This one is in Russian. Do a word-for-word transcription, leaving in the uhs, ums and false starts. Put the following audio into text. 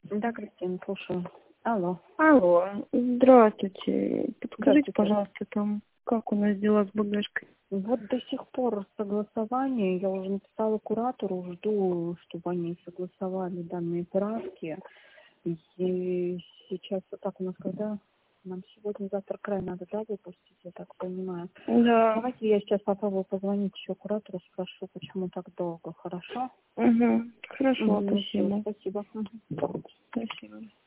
Да, Кристина, слушаю. Алло. Алло, здравствуйте. Подскажите, Здравствуйте. пожалуйста, там, как у нас дела с багажкой? Вот до сих пор согласование, я уже написала куратору, жду, чтобы они согласовали данные правки. И сейчас вот так у нас когда? Нам сегодня-завтра край надо, да, выпустить, я так понимаю. Да. Давайте я сейчас попробую позвонить еще куратору, спрошу, почему так долго, хорошо? Угу. Хорошо, Угу, спасибо. спасибо. Угу. Спасибо.